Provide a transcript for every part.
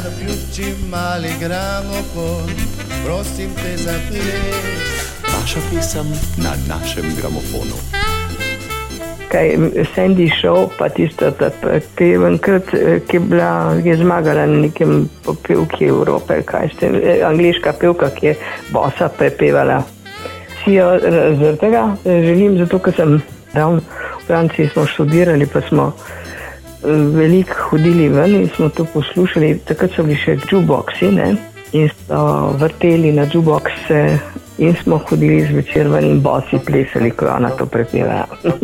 Zaključi mali gramofon, prosim te za ples. Vaša pesem na našem gramofonu. Kaj Sandy Shaw, pa tista enkrat, ki je zmagala na nekem popevki Evrope, angliška pevka, ki je bossa prepevala. Si jo zaradi tega želim, zato ker sem v Franciji smo študirali, pa smo veliko hodili ven in smo to poslušali. Takrat so bili še jukeboxi, ne? In so vrteli na jukeboxe in smo hodili zvečer ven in bosi plesali, ko ona to prepeva.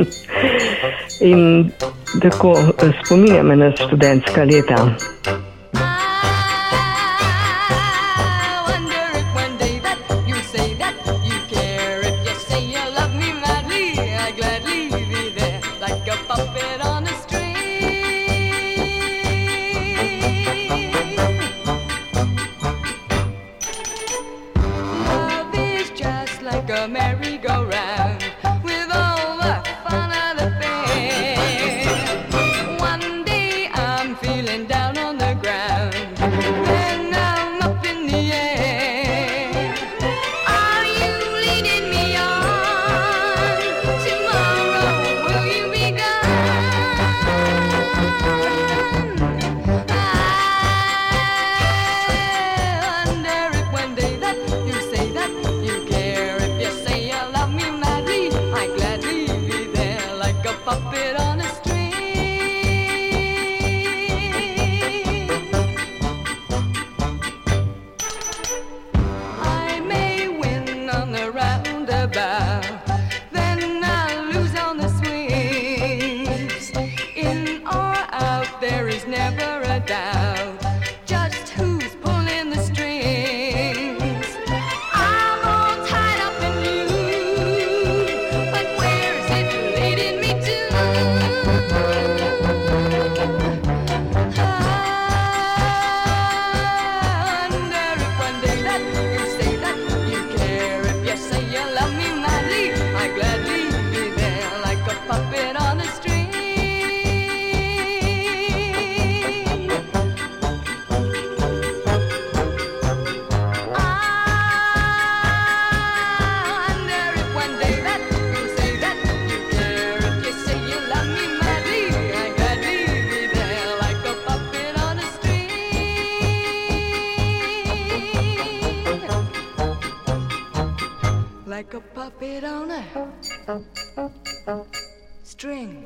In tako spominja me na študentska leta.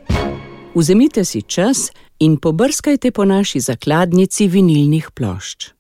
Vzemite si čas in pobrskajte po naši zakladnici vinilnih plošč.